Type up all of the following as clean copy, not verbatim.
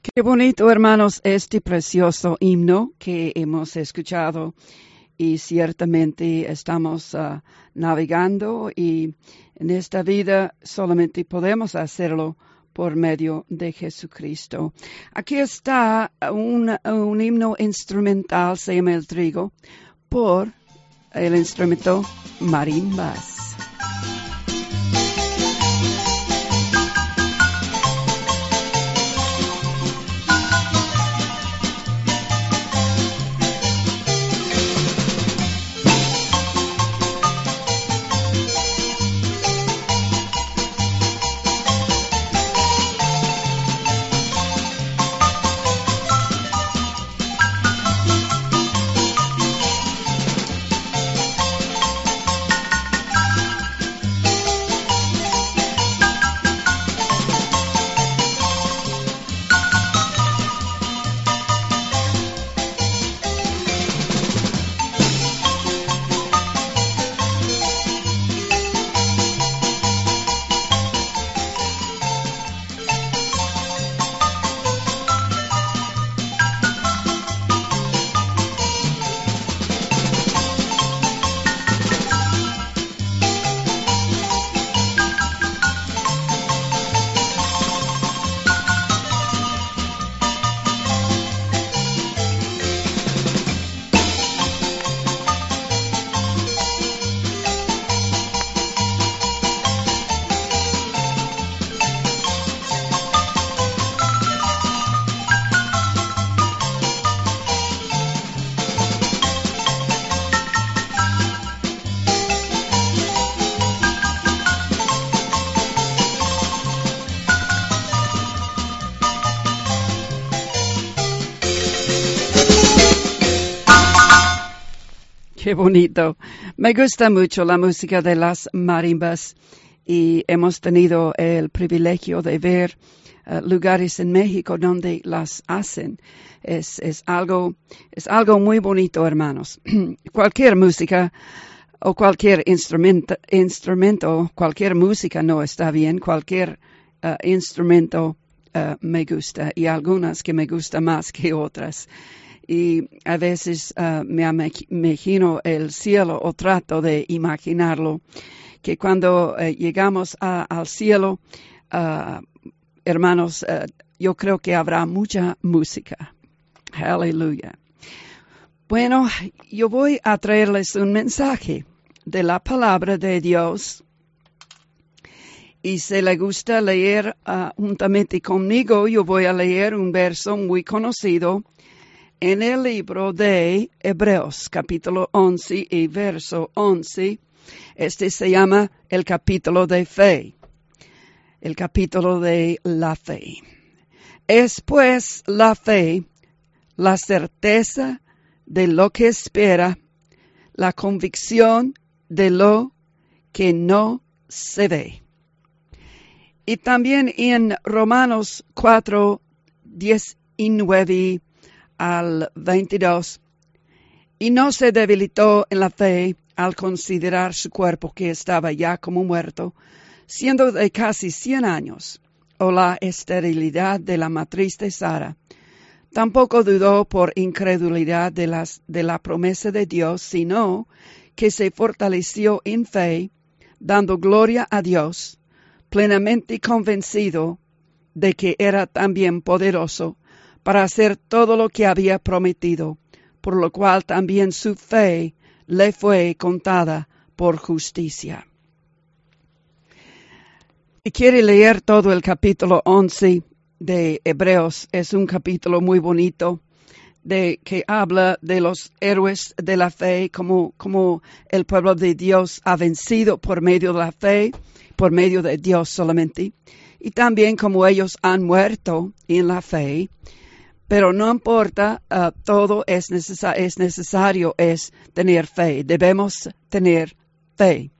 Qué bonito, hermanos, este precioso himno que hemos escuchado y ciertamente estamos navegando y en esta vida solamente podemos hacerlo por medio de Jesucristo. Aquí está un himno instrumental, se llama El Trigo, por el instrumento marimbas. Qué bonito. Me gusta mucho la música de las marimbas y hemos tenido el privilegio de ver lugares en México donde las hacen. Es algo muy bonito, hermanos. Cualquier música o cualquier instrumento, cualquier música no está bien. Cualquier instrumento me gusta y algunas que me gustan más que otras. Y a veces me imagino el cielo o trato de imaginarlo, que cuando llegamos al cielo, hermanos, yo creo que habrá mucha música. Aleluya. Bueno, yo voy a traerles un mensaje de la palabra de Dios. Y si les gusta leer juntamente conmigo, yo voy a leer un verso muy conocido en el libro de Hebreos, capítulo 11 y verso 11. Este se llama el capítulo de fe. El capítulo de la fe. Es pues la fe, la certeza de lo que espera, la convicción de lo que no se ve. Y también en Romanos 4, 19 al 22, y no se debilitó en la fe al considerar su cuerpo que estaba ya como muerto, siendo de casi 100 años, o la esterilidad de la matriz de Sara. Tampoco dudó por incredulidad de la promesa de Dios, sino que se fortaleció en fe, dando gloria a Dios, plenamente convencido de que era también poderoso para hacer todo lo que había prometido, por lo cual también su fe le fue contada por justicia. Si quiere leer todo el capítulo 11 de Hebreos, es un capítulo muy bonito, que habla de los héroes de la fe, como el pueblo de Dios ha vencido por medio de la fe, por medio de Dios solamente, y también como ellos han muerto en la fe. Pero no importa, todo es necesario tener fe. Debemos tener fe.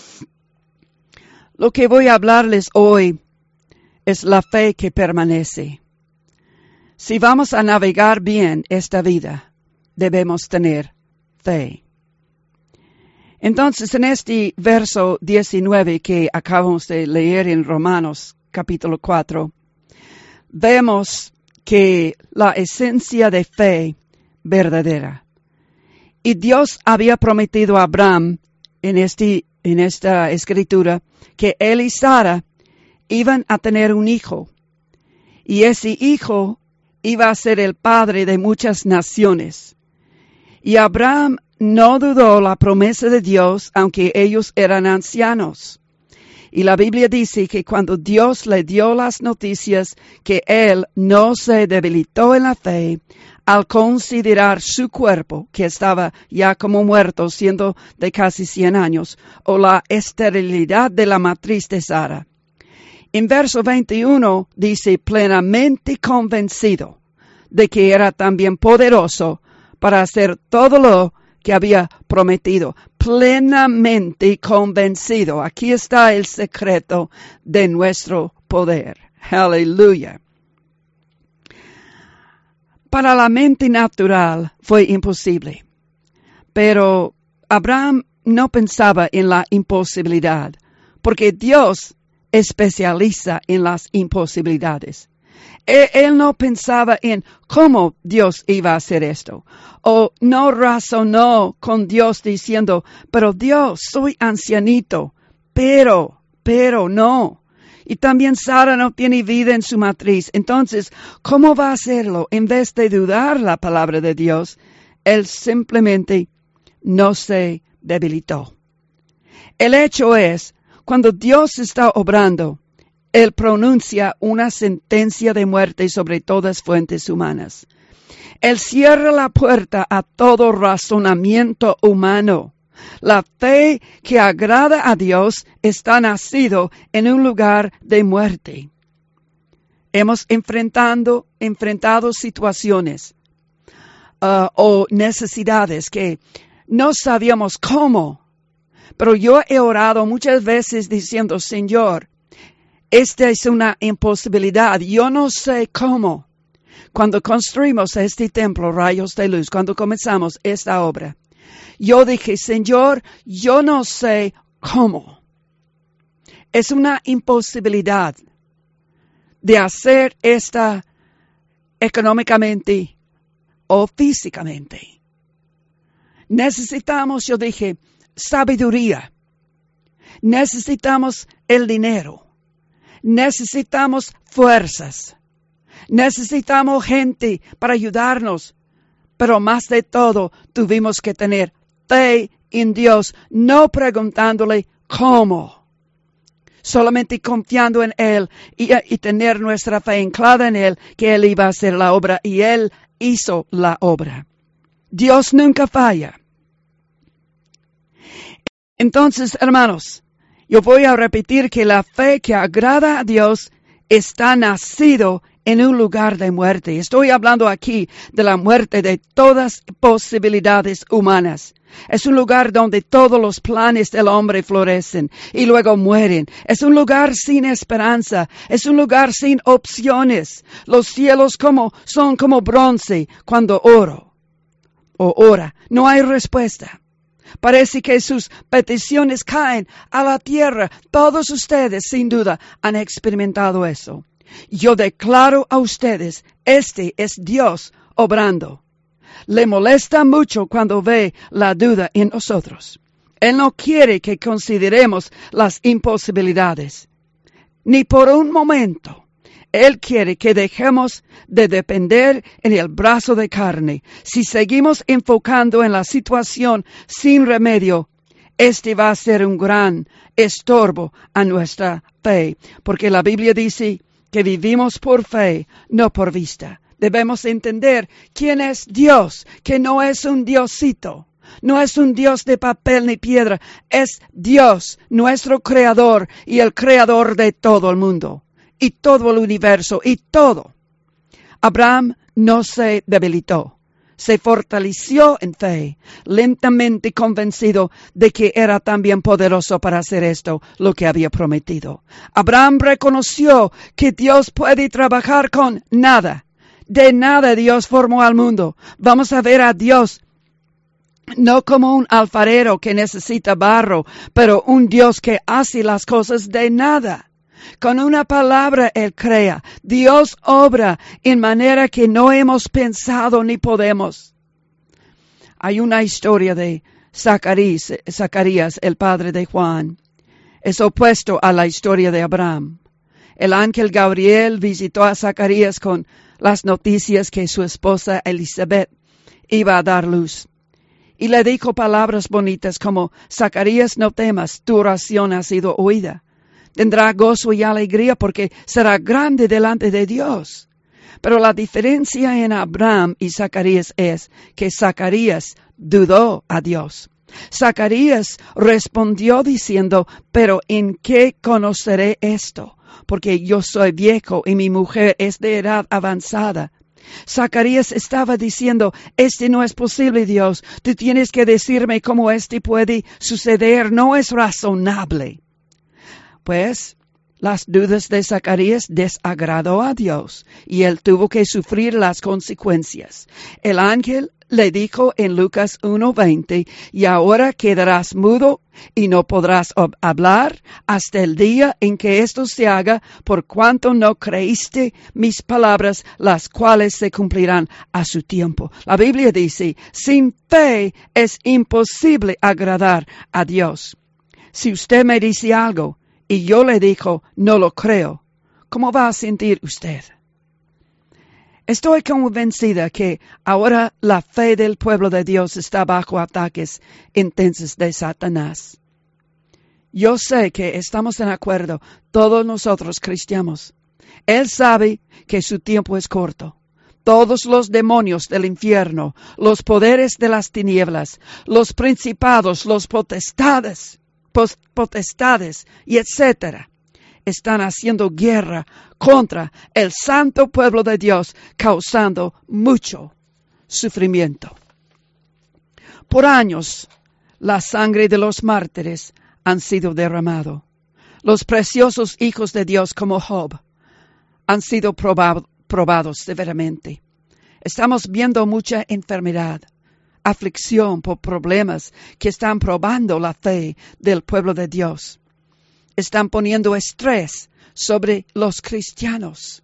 Lo que voy a hablarles hoy es la fe que permanece. Si vamos a navegar bien esta vida, debemos tener fe. Entonces, en este verso 19 que acabamos de leer en Romanos capítulo 4, vemos que la esencia de fe verdadera. Y Dios había prometido a Abraham en esta escritura que él y Sara iban a tener un hijo. Y ese hijo iba a ser el padre de muchas naciones. Y Abraham no dudó la promesa de Dios, aunque ellos eran ancianos. Y la Biblia dice que cuando Dios le dio las noticias, que él no se debilitó en la fe, al considerar su cuerpo, que estaba ya como muerto, siendo de casi 100 años, o la esterilidad de la matriz de Sara. En verso 21 dice, plenamente convencido de que era también poderoso para hacer todo lo que había prometido. Plenamente convencido. Aquí está el secreto de nuestro poder. Aleluya. Para la mente natural fue imposible, pero Abraham no pensaba en la imposibilidad, porque Dios especializa en las imposibilidades. Él no pensaba en cómo Dios iba a hacer esto, o no razonó con Dios diciendo, pero Dios, soy ancianito, pero no. Y también Sara no tiene vida en su matriz. Entonces, ¿cómo va a hacerlo? En vez de dudar la palabra de Dios, él simplemente no se debilitó. El hecho es, cuando Dios está obrando, él pronuncia una sentencia de muerte sobre todas fuentes humanas. Él cierra la puerta a todo razonamiento humano. La fe que agrada a Dios está nacido en un lugar de muerte. Hemos enfrentado situaciones o necesidades que no sabíamos cómo. Pero yo he orado muchas veces diciendo, Señor, esta es una imposibilidad. Yo no sé cómo. Cuando construimos este templo, Rayos de Luz, cuando comenzamos esta obra, yo dije, Señor, yo no sé cómo. Es una imposibilidad de hacer esta económicamente o físicamente. Necesitamos, yo dije, sabiduría. Necesitamos el dinero. Necesitamos fuerzas. Necesitamos gente para ayudarnos. Pero más de todo, tuvimos que tener fe en Dios, no preguntándole cómo. Solamente confiando en Él y tener nuestra fe anclada en Él, que Él iba a hacer la obra y Él hizo la obra. Dios nunca falla. Entonces, hermanos, yo voy a repetir que la fe que agrada a Dios está nacido en un lugar de muerte. Estoy hablando aquí de la muerte de todas posibilidades humanas. Es un lugar donde todos los planes del hombre florecen y luego mueren. Es un lugar sin esperanza. Es un lugar sin opciones. Los cielos son como bronce cuando ora. No hay respuesta. Parece que sus peticiones caen a la tierra. Todos ustedes, sin duda, han experimentado eso. Yo declaro a ustedes, este es Dios obrando. Le molesta mucho cuando ve la duda en nosotros. Él no quiere que consideremos las imposibilidades, ni por un momento. Él quiere que dejemos de depender en el brazo de carne. Si seguimos enfocando en la situación sin remedio, este va a ser un gran estorbo a nuestra fe, porque la Biblia dice que vivimos por fe, no por vista. Debemos entender quién es Dios, que no es un diosito, no es un Dios de papel ni piedra, es Dios, nuestro Creador y el Creador de todo el mundo y todo el universo y todo. Abraham no se debilitó, se fortaleció en fe, lentamente convencido de que era también poderoso para hacer esto, lo que había prometido. Abraham reconoció que Dios puede trabajar con nada. De nada Dios formó al mundo. Vamos a ver a Dios no como un alfarero que necesita barro, pero un Dios que hace las cosas de nada. Con una palabra Él crea. Dios obra en manera que no hemos pensado ni podemos. Hay una historia de Zacarías, el padre de Juan. Es opuesto a la historia de Abraham. El ángel Gabriel visitó a Zacarías con las noticias que su esposa Elizabeth iba a dar luz. Y le dijo palabras bonitas como: Zacarías, no temas, tu oración ha sido oída. Tendrá gozo y alegría porque será grande delante de Dios. Pero la diferencia en Abraham y Zacarías es que Zacarías dudó a Dios. Zacarías respondió diciendo: ¿pero en qué conoceré esto? Porque yo soy viejo y mi mujer es de edad avanzada. Zacarías estaba diciendo: este no es posible, Dios. Tú tienes que decirme cómo este puede suceder. No es razonable. Pues las dudas de Zacarías desagradó a Dios y él tuvo que sufrir las consecuencias. El ángel le dijo en Lucas 1:20: y ahora quedarás mudo y no podrás hablar hasta el día en que esto se haga, por cuanto no creíste mis palabras, las cuales se cumplirán a su tiempo. La Biblia dice: sin fe es imposible agradar a Dios. Si usted me dice algo y yo le digo no lo creo, ¿cómo va a sentir usted? Estoy convencida que ahora la fe del pueblo de Dios está bajo ataques intensos de Satanás. Yo sé que estamos en acuerdo, todos nosotros cristianos. Él sabe que su tiempo es corto. Todos los demonios del infierno, los poderes de las tinieblas, los principados, los potestades y etcétera, están haciendo guerra contra el santo pueblo de Dios, causando mucho sufrimiento. Por años, la sangre de los mártires han sido derramado. Los preciosos hijos de Dios como Job han sido probados severamente. Estamos viendo mucha enfermedad, aflicción por problemas que están probando la fe del pueblo de Dios. Están poniendo estrés sobre los cristianos.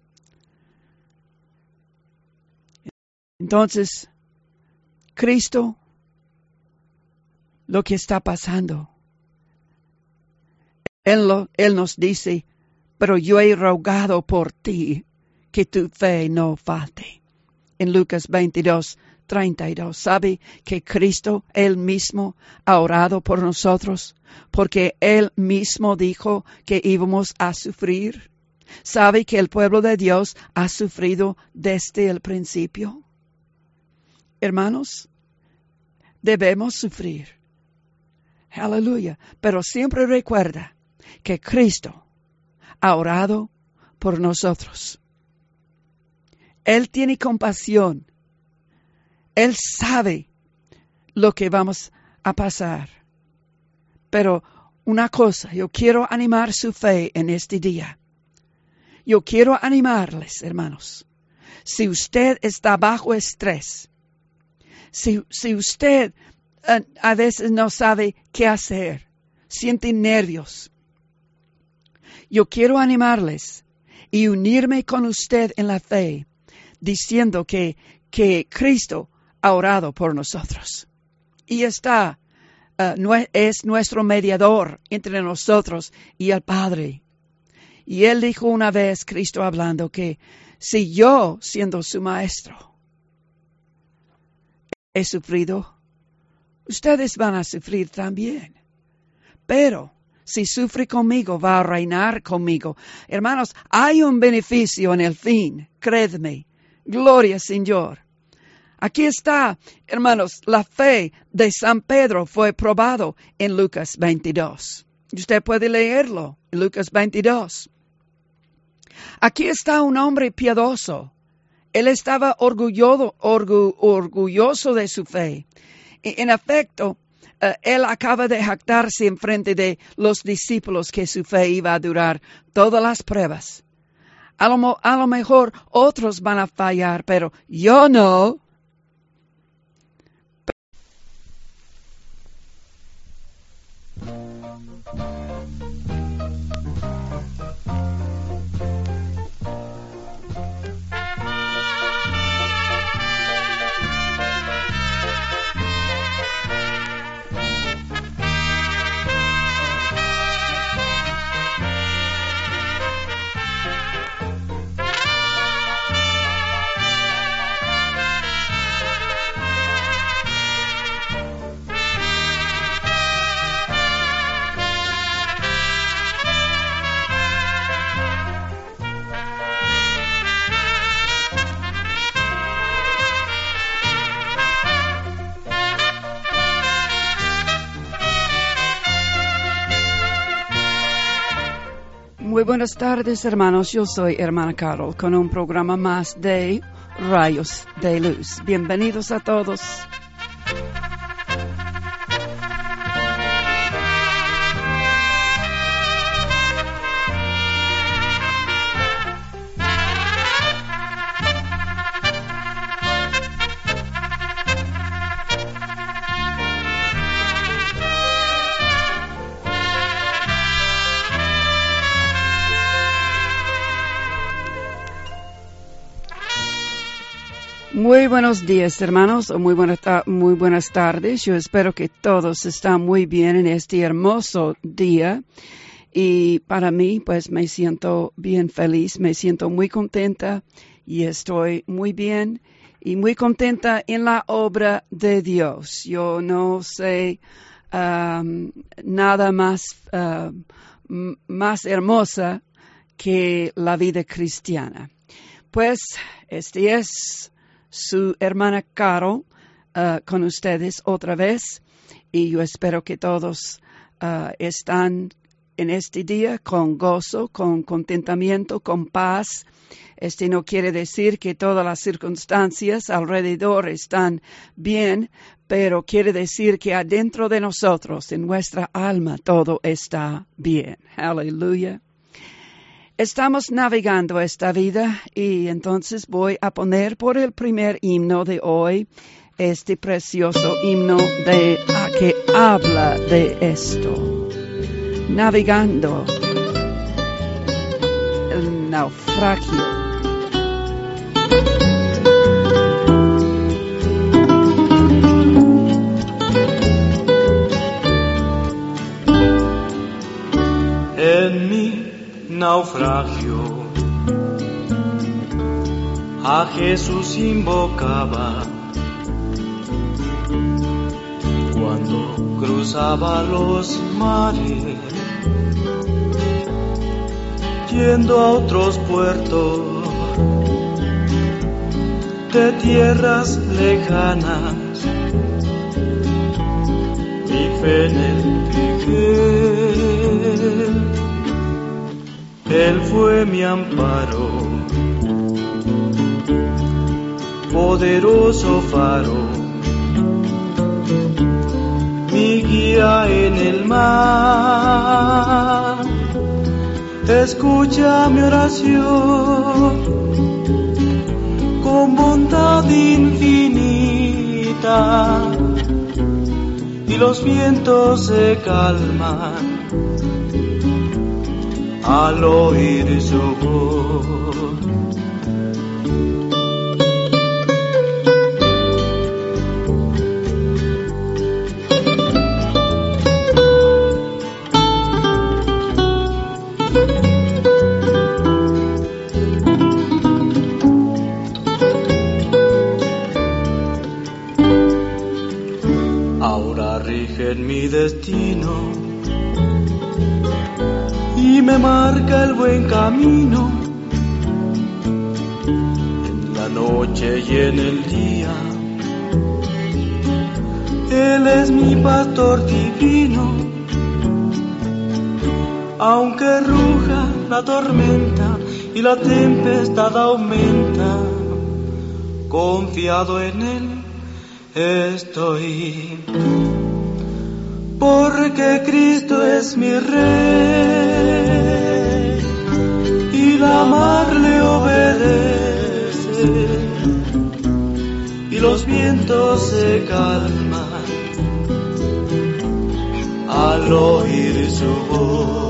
Entonces, Cristo, lo que está pasando, Él nos dice: pero yo he rogado por ti que tu fe no falte. En Lucas 22:32, ¿sabe que Cristo, Él mismo, ha orado por nosotros? Porque Él mismo dijo que íbamos a sufrir. ¿Sabe que el pueblo de Dios ha sufrido desde el principio? Hermanos, debemos sufrir. Aleluya. Pero siempre recuerda que Cristo ha orado por nosotros. Él tiene compasión. Él sabe lo que vamos a pasar. Pero una cosa, yo quiero animar su fe en este día. Yo quiero animarles, hermanos. Si usted está bajo estrés, si usted a veces no sabe qué hacer, siente nervios, yo quiero animarles y unirme con usted en la fe, diciendo que Cristo ha orado por nosotros. Y es nuestro mediador entre nosotros y el Padre. Y Él dijo una vez, Cristo hablando, que si yo, siendo su maestro, he sufrido, ustedes van a sufrir también. Pero si sufre conmigo, va a reinar conmigo. Hermanos, hay un beneficio en el fin, créedme. Gloria, Señor. Aquí está, hermanos, la fe de San Pedro fue probado en Lucas 22. Usted puede leerlo, en Lucas 22. Aquí está un hombre piadoso. Él estaba orgulloso de su fe. En efecto, él acaba de jactarse en frente de los discípulos que su fe iba a durar todas las pruebas. A lo mejor otros van a fallar, pero yo no. Muy buenas tardes, hermanos. Yo soy hermana Carol con un programa más de Rayos de Luz. Bienvenidos a todos. Muy buenos días, hermanos, o muy buenas tardes. Yo espero que todos están muy bien en este hermoso día. Y para mí, pues me siento bien feliz, me siento muy contenta y estoy muy bien y muy contenta en la obra de Dios. Yo no sé nada más hermosa que la vida cristiana. Pues este es su hermana Carol con ustedes otra vez, y yo espero que todos están en este día con gozo, con contentamiento, con paz. Este no quiere decir que todas las circunstancias alrededor están bien, pero quiere decir que adentro de nosotros, en nuestra alma, todo está bien. Aleluya. Estamos navegando esta vida y entonces voy a poner por el primer himno de hoy este precioso himno que habla de esto. Navegando el naufragio. En mi naufragio a Jesús invocaba cuando cruzaba los mares, yendo a otros puertos de tierras lejanas. Mi fe en él fijé, Él fue mi amparo, poderoso faro, mi guía en el mar. Escucha mi oración con bondad infinita, y los vientos se calman al oír su voz. Ahora rigen mi destino y me marca el buen camino, en la noche y en el día. Él es mi pastor divino, aunque ruja la tormenta y la tempestad aumenta, confiado en él estoy. Porque Cristo es mi Rey y la mar le obedece, y los vientos se calman al oír su voz.